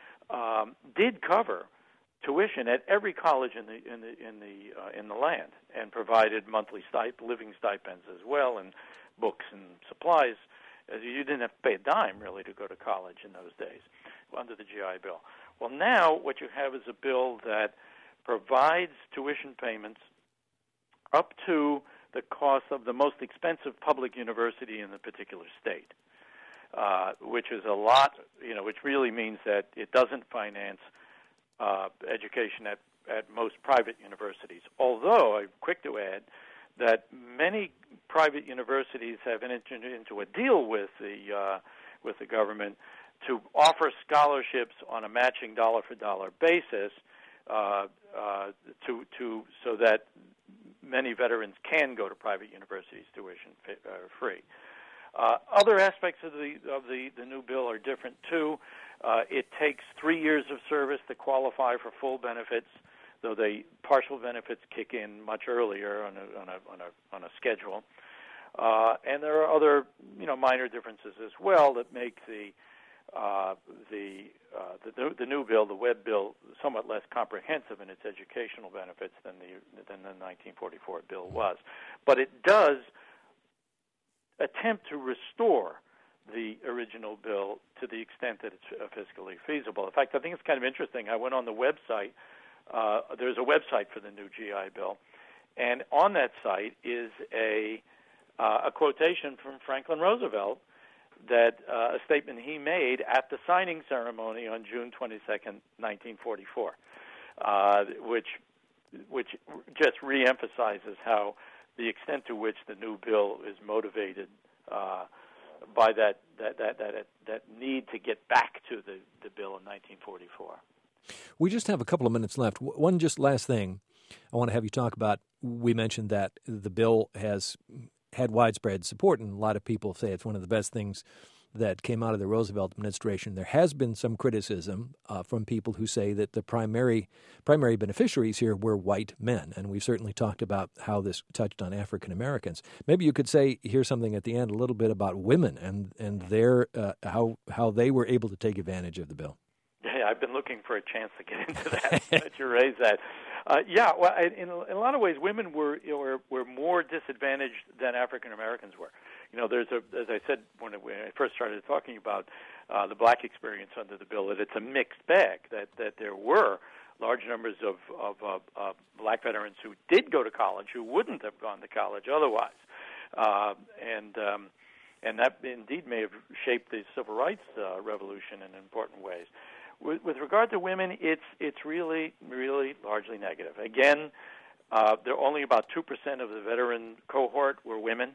um, did cover tuition at every college in the in the in the uh, in the land, and provided monthly stip- living stipends as well, and books and supplies. As you didn't have to pay a dime really to go to college in those days under the G I Bill. Well, now what you have is a bill that provides tuition payments up to the cost of the most expensive public university in the particular state. Uh, which is a lot, you know, which really means that it doesn't finance uh, education at, at most private universities. Although, I'm quick to add that many private universities have entered into a deal with the uh, with the government to offer scholarships on a matching dollar-for-dollar basis uh, uh, to to so that many veterans can go to private universities tuition uh, free. Uh, other aspects of the of the, the new bill are different too. Uh, it takes three years of service to qualify for full benefits, though the partial benefits kick in much earlier on a on a on a, on a schedule. Uh, and there are other you know minor differences as well that make the uh, the, uh, the the new bill, the Webb Bill, somewhat less comprehensive in its educational benefits than the than the nineteen forty-four bill was. But it does attempt to restore the original bill to the extent that it's fiscally feasible. In fact, I think it's kind of interesting. I went on the website. Uh, there's a website for the new G I Bill, and on that site is a uh, a quotation from Franklin Roosevelt, that uh, a statement he made at the signing ceremony on June twenty-second, nineteen forty-four, uh, which which just reemphasizes how the extent to which the new bill is motivated uh, by that that, that that that need to get back to the, the bill in nineteen forty-four. We just have a couple of minutes left. One just last thing I want to have you talk about. We mentioned that the bill has had widespread support, and a lot of people say it's one of the best things that came out of the Roosevelt administration, there has been some criticism uh, from people who say that the primary primary beneficiaries here were white men, and we've certainly talked about how this touched on African Americans. Maybe you could say here something at the end a little bit about women and and their uh, how how they were able to take advantage of the bill. Yeah, I've been looking for a chance to get into that. That you raised that. Uh, yeah, well, I, in, in a lot of ways, women were, you know, were were more disadvantaged than African Americans were. You know, there's a, as I said when, it, when I first started talking about uh, the black experience under the bill, that it's a mixed bag. That that there were large numbers of of uh, uh, black veterans who did go to college who wouldn't have gone to college otherwise, uh, and um, and that indeed may have shaped the civil rights uh, revolution in important ways. With, with regard to women, it's it's really, really largely negative. Again, uh, there are only about two percent of the veteran cohort were women.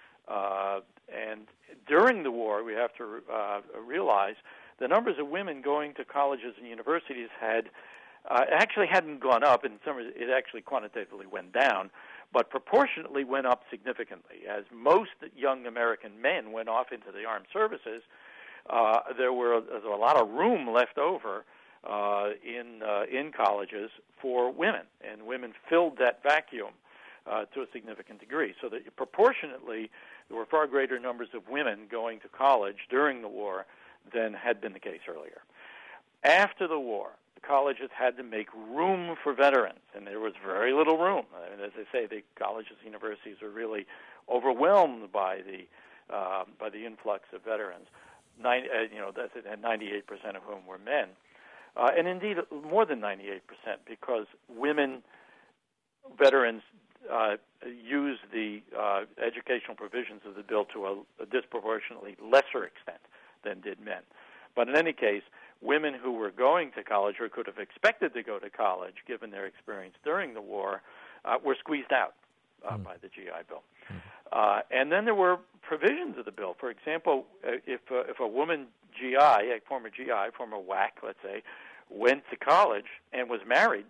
Uh, and during the war, we have to uh, realize the numbers of women going to colleges and universities had uh, actually hadn't gone up. In some, it actually quantitatively went down, but proportionately went up significantly. As most young American men went off into the armed services, Uh, there were a, there was a lot of room left over uh, in uh, in colleges for women, and women filled that vacuum uh, to a significant degree. So that proportionately, there were far greater numbers of women going to college during the war than had been the case earlier. After the war, the colleges had to make room for veterans, and there was very little room. I mean, as I say, the colleges and universities were really overwhelmed by the uh, by the influx of veterans. Nine, uh, you know, that's, and ninety-eight percent of whom were men, uh, and indeed more than ninety-eight percent, because women veterans uh, use the uh, educational provisions of the bill to a, a disproportionately lesser extent than did men. But in any case, women who were going to college or could have expected to go to college, given their experience during the war, uh, were squeezed out uh, mm. by the G I Bill. Mm. Uh, and then there were provisions of the bill. For example, if uh, if a woman G I, a former G I, former W A C, let's say, went to college and was married,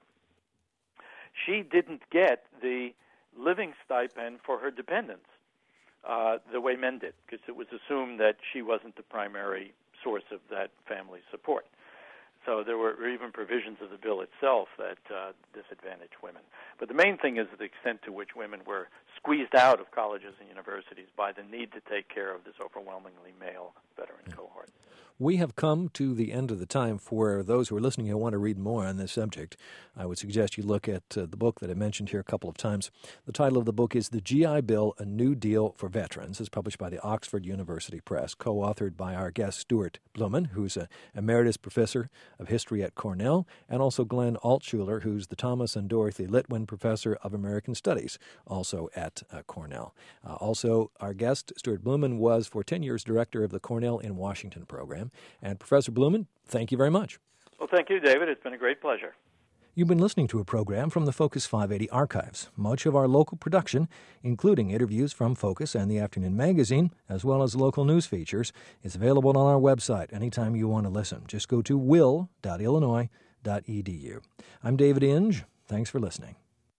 she didn't get the living stipend for her dependents uh, the way men did, because it was assumed that she wasn't the primary source of that family support. So there were even provisions of the bill itself that uh, disadvantaged women. But the main thing is the extent to which women were squeezed out of colleges and universities by the need to take care of this overwhelmingly male veteran cohort. We have come to the end of the time. For those who are listening who want to read more on this subject, I would suggest you look at uh, the book that I mentioned here a couple of times. The title of the book is The G I Bill, A New Deal for Veterans. It's published by the Oxford University Press, co-authored by our guest Stuart Blumen, who's an emeritus professor of history at Cornell, and also Glenn Altshuler, who's the Thomas and Dorothy Litwin Professor of American Studies, also at uh, Cornell. Uh, also, our guest, Stuart Blumen, was for ten years director of the Cornell in Washington program. And Professor Blumen, thank you very much. Well, thank you, David. It's been a great pleasure. You've been listening to a program from the Focus five eighty archives. Much of our local production, including interviews from Focus and the Afternoon Magazine, as well as local news features, is available on our website anytime you want to listen. Just go to will dot illinois dot e d u. I'm David Inge. Thanks for listening.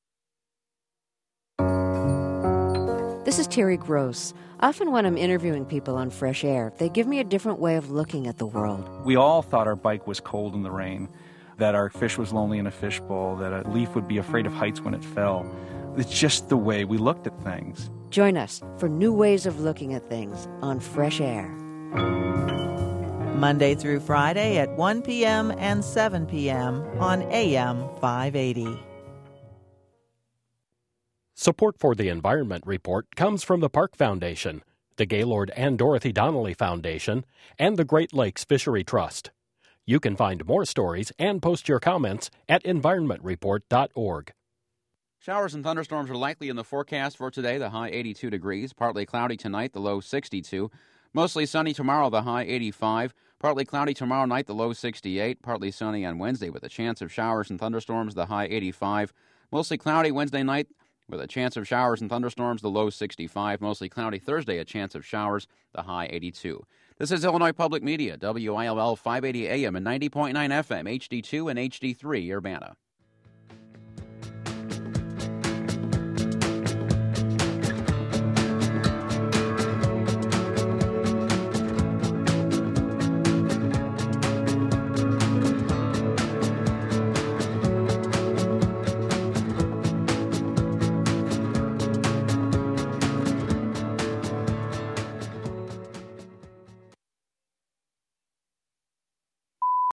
This is Terry Gross. Often when I'm interviewing people on Fresh Air, they give me a different way of looking at the world. We all thought our bike was cold in the rain, that our fish was lonely in a fishbowl, that a leaf would be afraid of heights when it fell. It's just the way we looked at things. Join us for new ways of looking at things on Fresh Air. Monday through Friday at one p.m. and seven p.m. on A M five eighty. Support for the Environment Report comes from the Park Foundation, the Gaylord and Dorothy Donnelly Foundation, and the Great Lakes Fishery Trust. You can find more stories and post your comments at environment report dot org. Showers and thunderstorms are likely in the forecast for today, the high eighty-two degrees. Partly cloudy tonight, the low sixty-two. Mostly sunny tomorrow, the high eighty-five. Partly cloudy tomorrow night, the low sixty-eight. Partly sunny on Wednesday with a chance of showers and thunderstorms, the high eighty-five. Mostly cloudy Wednesday night with a chance of showers and thunderstorms, the low sixty-five. Mostly cloudy Thursday, a chance of showers, the high eighty-two. This is Illinois Public Media, W I L L five eighty A M and ninety point nine F M, H D two and H D three, Urbana.